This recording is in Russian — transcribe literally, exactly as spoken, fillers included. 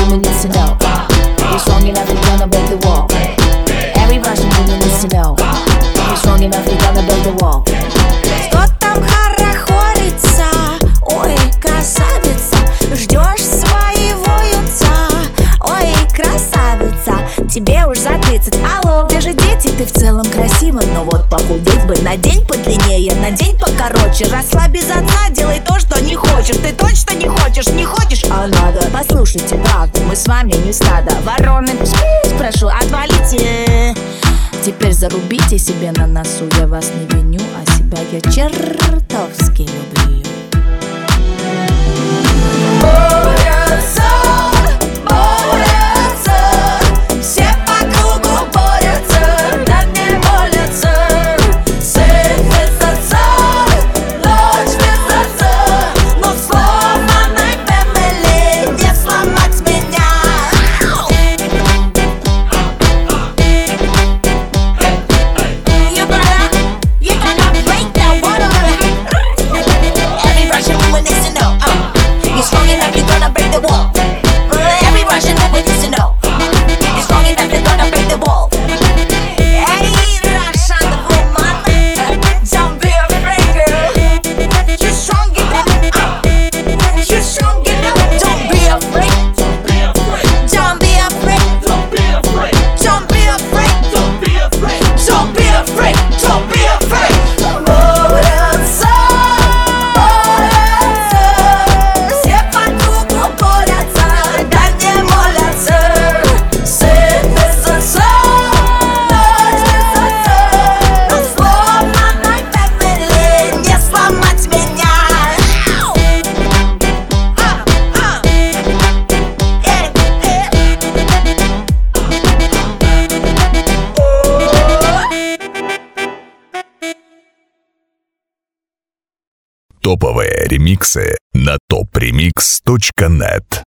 woman needs to know. You're strong enough, you're gonna break the wall. Every Russian woman needs to know. You're strong enough, you're gonna break the wall. Кто там хорохорится? Ой, красавица, ждешь своего юнца. Ой, красавица, тебе уж за тридцать. Алло, где же дети? Ты в целом красива, но вот похудеть бы. Надень подлиннее, надень покороче. Росла без отца, делай то, что не хочешь. Ты точно не хочешь, не хочешь, а надо. Послушайте правду, мы с вами не стадо. Вороны, прошу, отвалите. Теперь зарубите себе на носу. Я вас не виню, а себя я чертовски люблю. Борются, борются, все по кругу борются, над ней молятся. Сын без отца, дочь без отца, но сломанной фэмили не сломать меня. You gonna, you gonna break that water. Every Russian woman needs to know. uh, You're strong enough, you're gonna break the wall. Every Russian woman needs to know. You're strong enough, you're gonna break the wall. Hey, Russian woman, don't be afraid, girl. You're strong enough, uh, you're strong enough. Don't be afraid. Don't be afraid. Don't be afraid. Don't be afraid. Don't be afraid. Don't be afraid. Don't be afraid. Борются, борются, все по кругу борются, да не молятся. Сын без отца, дочь без отца, но сломанной фэмили не сломать меня. А, а, э, э. Топовые ремиксы на топ ремикс точка нет.